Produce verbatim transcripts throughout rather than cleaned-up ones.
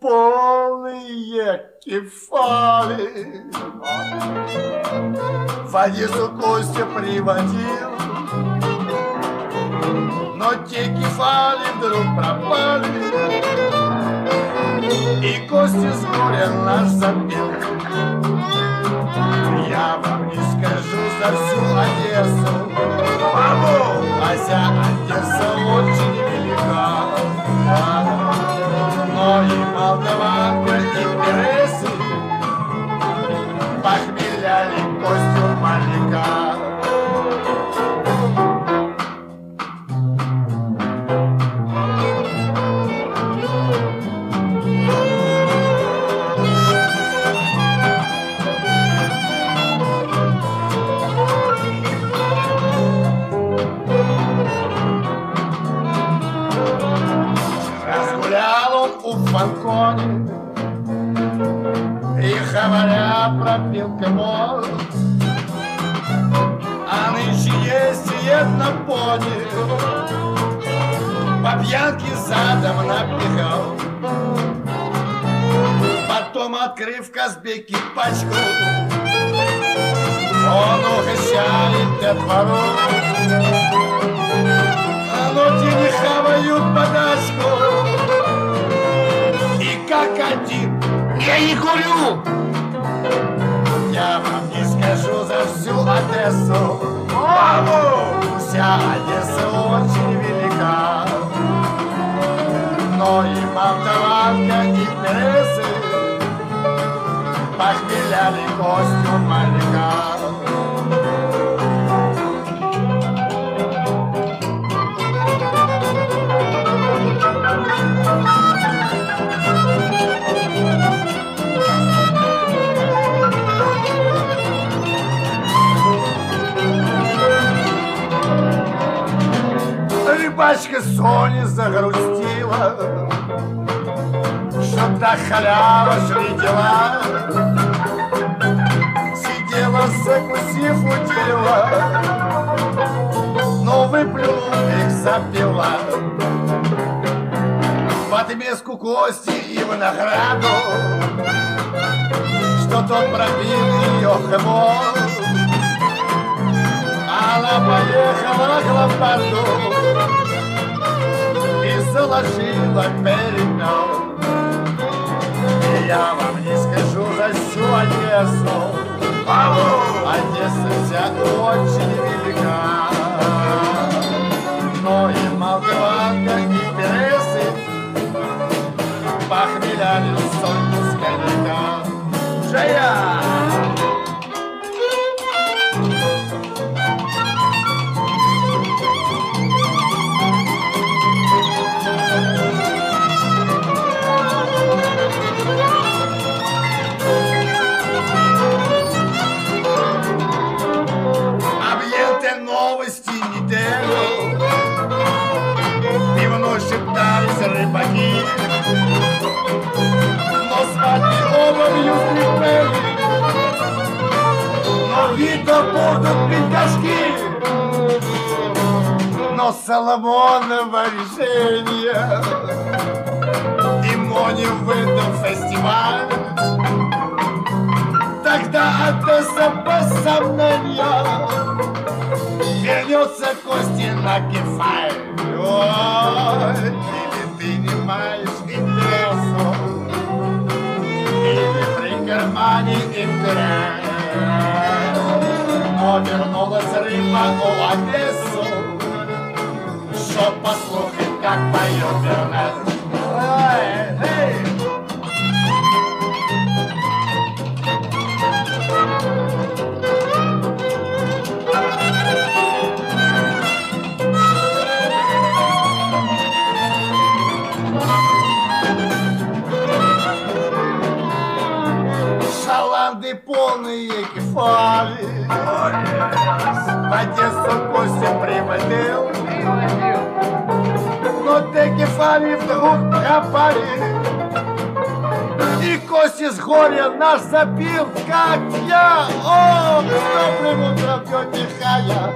полные кефали. В Одессу Костя приводил, но те кефали вдруг пропали, и Костя с горя нас забил. Я вам не скажу за всю Одессу, хотя Одесса очень велика, но и Молдаванка, и Пересы похмеляли Костю маленька. В балконе и, говоря, пропил комод. А нынче есть и одна пони, по пьянке задом напихал. Потом, открыв в Казбеке пачку, он угощает детвору. А ну те не хавают подачку, как один. Я не курю. Я вам не скажу за всю Одессу, вся Одесса очень велика, но и Молдаванка, и Пересы похмеляли Костю маленька. Рыбачка Соня загрустила, что так халява шли дела. Сидела, закусив у дерева, но выплюнув их запила. В отместку Кости и в награду, что тот пробил ее хвост, она поехала к ломбарду и заложила передом. И я вам не скажу за всю Одессу, Одесса вся очень велика, но и Молдаванка, и Пересы похмеляли Соньку с коньяка. Жая! Новости неделю пивно шептались рыбаки, но свадьбы обувью скрипели, но видно будут пикашки, но Соломонова решение и Моне выдал фестиваль. Тогда Одесса по сомнению вернется Кости на кефаль. Ой, или ты не маешь интересу, или при кармане интерес. Но вернулась рыба у Одессу, чтоб послушать, как поет Бернес. Ой, эй! Шаланды полные кефали, в Одессу Костя приводил, но те кефали вдруг пропали, и Костя с горя нас забил, как я. О, с добрым утром, тетя Хая.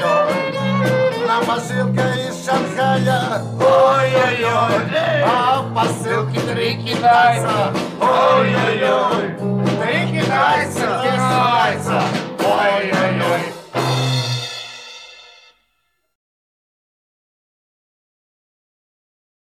Ой-ой-ой, нам посылка из Шанхая. Ой-ой-ой, а посылки три китайца. Ой-ой-ой, три китайца, китайца.